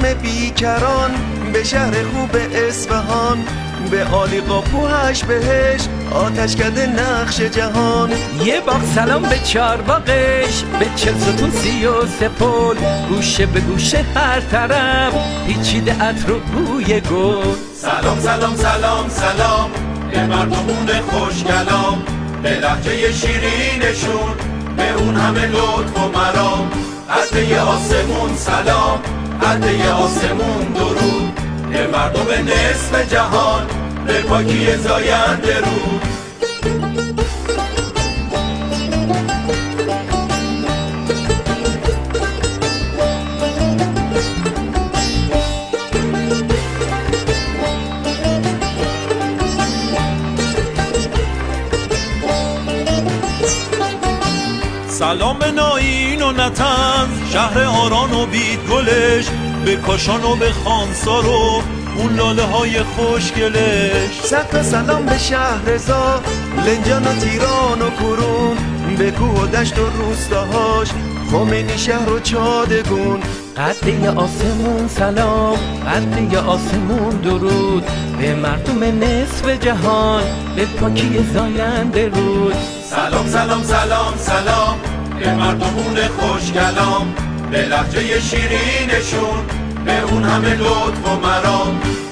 همه بیکران، به شهر خوب اصفهان، به عالی قاپوهش بهش آتش کرده نقش جهان. یه باغ سلام به چار باغش، به 40 ستون 33 پل، گوشه به گوشه هر طرف پیچیده عطر و بوی گل. سلام سلام سلام سلام به مردمون خوشگلام، به لهجه شیرینشون، به اون همه لطف و مرام. عده آسمون سلام، عده آسمون درود، به مردم نصف جهان، به پاکی زاینده رود. سلام به ناین و نتنز، شهر آران و بید گلش، به کاشان و به خانسار و اون لاله های خوشگلش. صد تا سلام به شهرزا، لنجان و تیران و کرون، به کوه و دشت و روستاهاش، خمینی شهر و چادگون. قده آسمون سلام، قده آسمون درود، به مردم نصف جهان، به پاکی زاینده رود. سلام سلام سلام سلام به مردمون خوشگلام، به لهجه شیرینشون، به اون همه لطف و مرام.